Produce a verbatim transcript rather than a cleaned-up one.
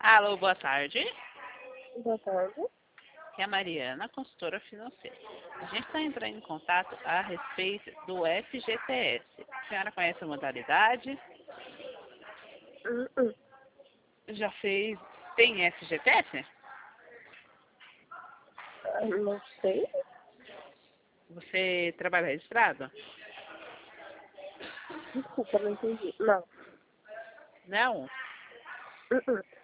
Alô, boa tarde. Boa tarde. Aqui é a Mariana, consultora financeira. A gente está entrando em contato a respeito do F G T S. A senhora conhece a modalidade? Hum, hum. Já fez... Tem F G T S? Ah, Não sei. Você trabalha registrado? Desculpa, não entendi. Não. Não? Hum, hum.